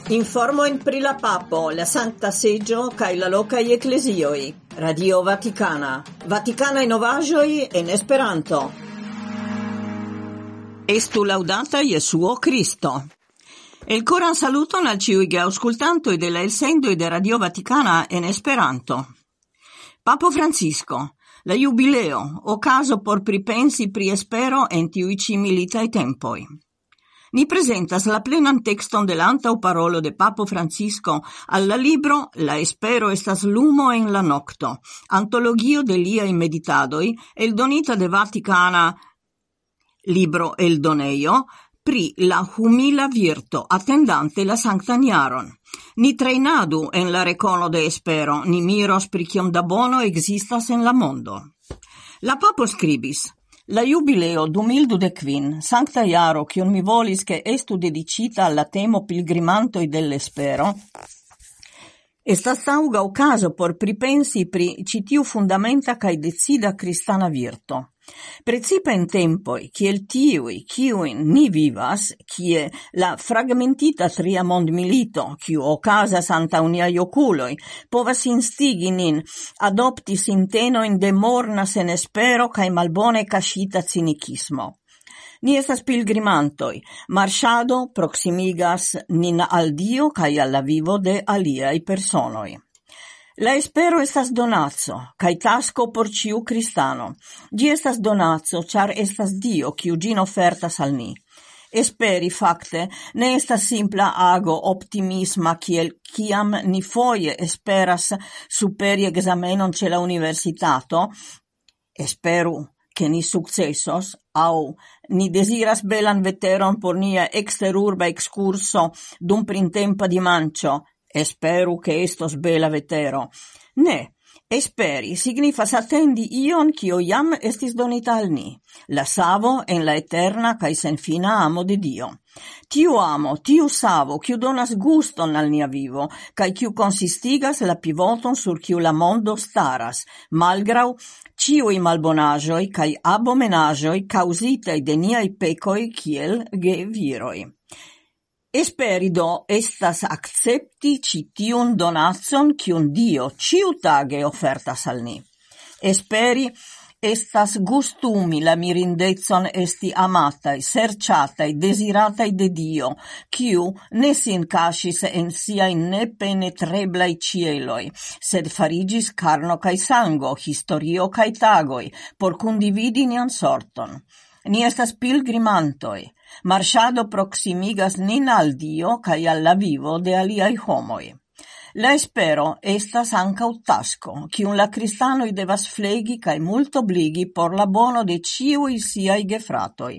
Informojn pri la papo, la Sankta Seĝo kaj la lokaj eklezioj. Radio Vatikana. Vatikanaj novaĵoj en Esperanto. Estu laudata Jesuo Cristo. El coran saluton al ĉiuj geaŭskultantoj de la elsendoj de Radio Vatikana en Esperanto. Papo Francisco, la jubileo, okazo por pripensi pri espero en tiuj ĉi militaj tempoj. Ni presentas la plenan texton de l'antau parolo de Papo Francisco alla libro La espero estas lumo en la nocto, antologio de liaj meditadoj, eldonita de Vatikana libro eldonejo, pri la humila virto attendante la sanctan jaron. Ni trejnadu en la rekono de espero, ni miros pri kiom da bono existas en la mondo. La papo skribis: La jubileo 2025, sancta jaro, kiun mi volis che estu dedicita alla temo pilgrimantoj dell'espero, estas taŭga okazo por pripensi pri ĉi tiu fundamenta kaj decida kristana virto. Precipe en tempoj, kiel tiuj, kiujn ni vivas, kie la fragmentita tria mondmilito, kiu okazas antaŭ niaj okuloj, povas instigi nin adopti sintenojn de morna senespero kaj malbone kaŝita cinikismo. Ni estas pilgrimantoj, marŝado proksimigas nin al Dio kaj al la vivo de aliaj personoj. La espero estas donaco, kaj tasko por ĉiu kristano. Ĝi estas donaco, ĉar estas Dio, kiu ĝin ofertas al ni. Esperi fakte ne estas simpla ago optimisma kiam ni foje esperas superi ekzamenon ĉe la universitato. Esperu che ni sukcesos, aŭ ni deziras belan veteron por nia eksterurba ekskurso dum printempa dimanĉo. Esperu che estos bela vetero. Ne, esperi signifas attendi ion kio jam estis donita al ni, la savo en la eterna kaj senfina amo de Dio. Tiu amo, tiu savo, kiu donas guston al nia vivo, kaj kiu konsistigas la pivoton sur kiu la mondo staras, malgraŭ ĉiuj malbonaĵoj kaj abomenaĵoj kaŭzitaj de niaj pekoj kiel geviroj. Esperi do estas akcepti ĉi tiun donacon kiun Dio ĉiutage ofertas al ni. Esperi estas gustumi la mirindecon esti amataj, serĉataj, dezirataj de Dio, kiu ne sin kaŝis en siaj nepenetreblaj ĉieloj, sed fariĝis karno kaj sango, historio kaj tagoj, por kundividi nian sorton. Ni estas pilgrimantoj. Marŝado proksimigas nin al Dio kaj al la vivo de aliaj homoj. La espero estas ankaŭ tasko, kiun la kristanoj devas flegi kaj multobligi por la bono de ĉiuj siaj gefratoj.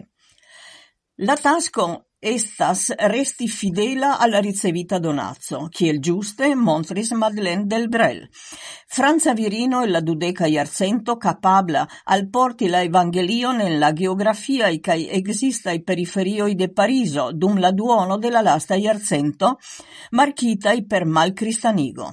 La tasko estas resti fidela alla ricevita donaco, kiel ĝuste montris Madeleine Delbrel, franca virino en la 20. jarcento kapabla alporti la evangelion en la geografiaj kaj ekzistaj periferioj de Parizo dum la duono de la lasta jarcento, markitaj per malkristanigo.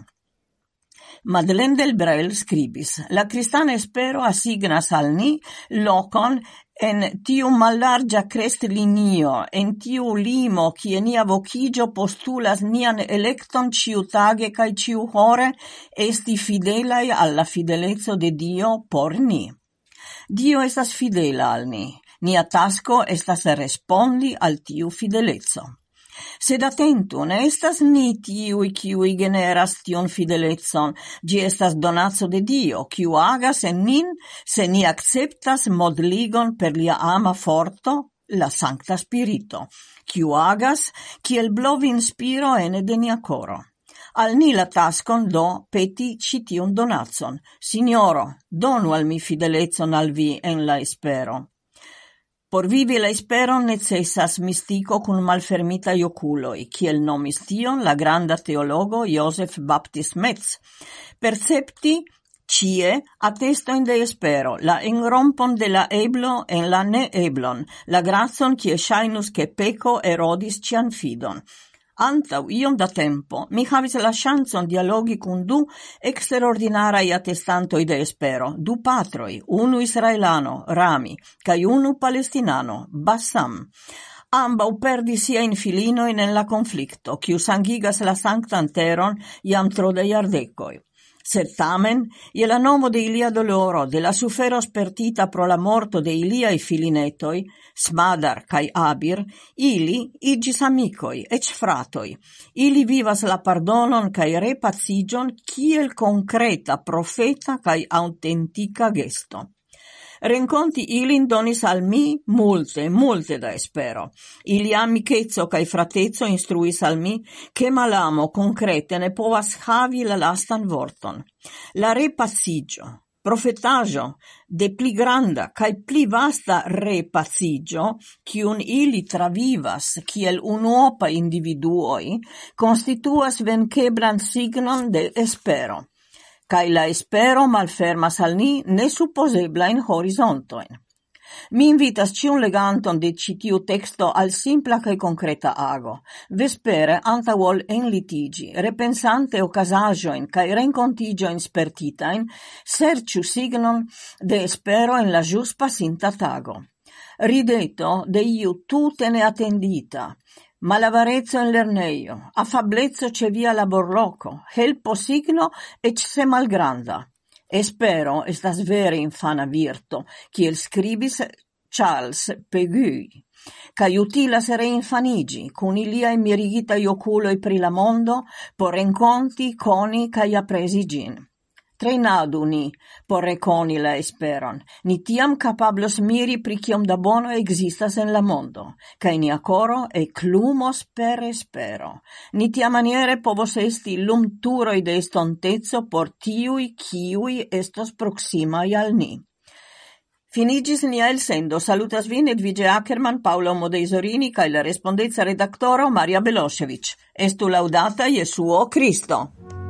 Madeleine Delbrel skribis: La kristana espero asignas al ni lokon en tiu mallarĝa krestlinio, en tiu limo, kie nia vokiĝo postulas nian elekton ĉiutage kaj ĉiuhore esti fidelaj al la fideleco de Dio por ni. Dio estas fidela al ni. Nia tasko estas respondi al tiu fideleco. Sed attentu, ne estas ni tiuj, kiuj generas tion fidelecon, ĝi estas donaco de Dio, kiu agas en nin, se ni akceptas modligon per lia ama forto, la Sankta Spirito, kiu agas kiel blovinspiro ene de nia koro. Al ni la taskon do peti ĉi tiun donacon. Signoro, donu al mi fidelecon al vi en la espero. Por vivi la esperon necesas mistiko kun malfermitaj okuloj, kiel nomis tion la granda teologo Joseph Baptist Metz. Percepti ĉie atestojn de espero, la enrompon de la eblo en la neeblon, la gracon kie ŝajnus ke peko erodis ĉian fidon. Antaŭ iom da tempo mi havis la ŝancon dialogi kun du eksterordinaraj atestantoj de espero, du patroj, unu israelano, Rami, kaj unu palestinano, Bassam. Ambaŭ perdis siajn filinojn en la konflikto, kiu sangigas la sanktan teron jam tro da jardekoj. Sed tamen, je la nomo de ilia doloro, de la sufero spertita pro la morto de iliaj filinetoj, Smadar kaj Abir, ili iĝis amikoj, eĉ fratoj. Ili vivas la pardonon kaj repaciĝon kiel konkreta, profeta kaj aŭtentika gesto. Renkonti ilin donis al mi multe da espero. Ilia amikeco kaj frateco instruis al mi, ke malamo konkrete ne povas havi la lastan vorton. La repaciĝo, profetaĵo de pli granda kaj pli vasta repaciĝo, kiun ili travivas kiel unuopa individuoj, konstituas venkeblan signon de espero. Kaj la espero malfermas al ni nesuppozeblajn horizontojn. Mi invitas ĉiun leganton de ĉi tiu teksto al simpla kaj konkreta ago. Vespere, antaŭ ol enlitiĝi, repensante okazaĵojn kaj renkontiĝojn spertitajn, serĉu signon de espero en la ĵus pasinta tago. Rideto de iu tute neatendita, malavareco en lernejo, afableco ĉe via laborloko, helpo signo eĉ se malgranda. Espero estas vere infana virto, kiel skribis Charles Péguy, kaj utilas reinfaniĝi kun iliaj mirigitaj okuloj pri la mondo por renkonti, koni kaj aprezi ĝin. Trejnadu ni por rekoni la esperon. Ni tiam kapablos miri pri kiom da bono ekzistas en la mondo, kaj nia koro eklumos per espero. Ni tiamaniere povos esti lumturoj de estonteco por tiuj, kiuj estos proksimaj al ni. Finiĝis nia elsendo. Salutas vin Edvige Ackermann, Paolo Modeisorini kaj la respondeca redaktoro Maria Beloŝević. Estu laŭdata Jesuo Kristo!